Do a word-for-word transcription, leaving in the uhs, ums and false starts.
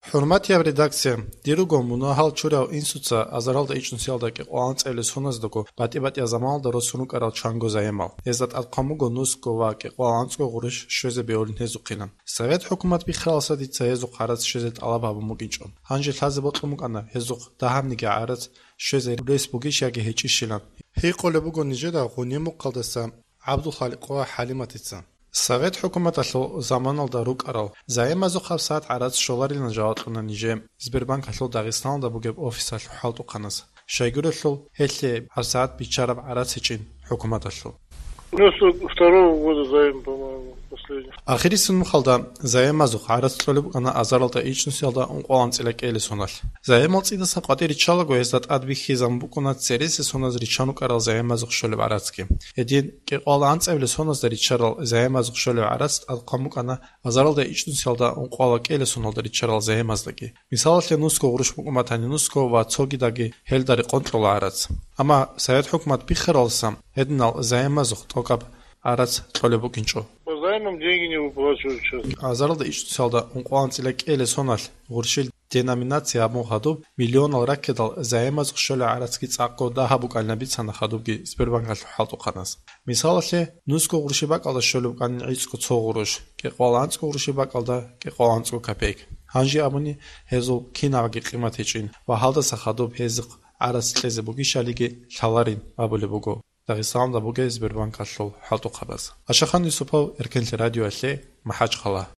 Hurmatiyab redaktsiya, dirugo munahal churao insuca azaralda ichnusialdaki qoan წევლის ხონაზდოგო ბატიბატია ზამალდა როსუნუ კარალ ჩანგო ზაემალ ეზდათ ატყამუგო ნუსკო ვაკი ყოანწყო ღურიშ შვეზე ბეოლინ ჰეზუყინან სავეთ ჰუკუმат ბიხალსად იცა ეზუყ არაც შვეზე ტალაბაბუ მოგინჭო ჰანჯე ლაზე ბოტლუმუკანა ეზუყ დაჰამნიგე არაც შვეზე რესპუგიშიაგი ჰეჭიშილან ჰიყოლებუგო ნიჟედა ღუნიმუ ყალდასა აბდულხალი ყვა ჰალიმატიცა Совет хукумат асло заманалда рук арал. Заемазу хавсат арац шоларилан жаватлана ниже. Сбербанк асло Дагестаналда бугеб офис асло халту қанас. Шайгур асло хелле авсаат бичараб арац ичин хукумат асло. Ну, второго года заем, по-моему, последний. Ахири сун халда заемазу арац тлолеб ана азаралда ичнусиалда унқалан цилакели сонал. Заемал цидаса қатери чалаго ездат адбихи замбукунат цереси соназ ричану карал заемазу шолеб арацки. Един ке қалан цевле соназ да ричарал заемазу шолеб арац адқамук ана азаралда ичнусиалда унқала келе соналда ричарал заемаздаги. Мисалатле нуско ғуруш мукуматани нуско ва цогидаги хелдари контрола арац. Ама Совет хукумат бихаралсам еднал заемазу токаб арац тлолебу кинчо. По займам деньги не выплачивают сейчас. Азаралда ичнусиалда унқалан цилакели сонал ғуршил деноминация абмухадуб миллионал ракедал заемаз шоле арацки цақко дахабук алнабицана хадубги Сбербанк халту қанас. Мисалатле нуско ғуршибак алда шолеб қанин ицко цоғуруш, ке қоланцко ғуршибак алда ке қоланцко капек. Ханжи абуни хезул кинаваги қимат ечин ва халдаса хадуб хезиқ арац тлезе буги шалиги лаларин абуле буго. Дагестаналда буге Сбербанк аслол халту қабаз. Ашахан Юсупов, Эркенли радио алле, Махач қала.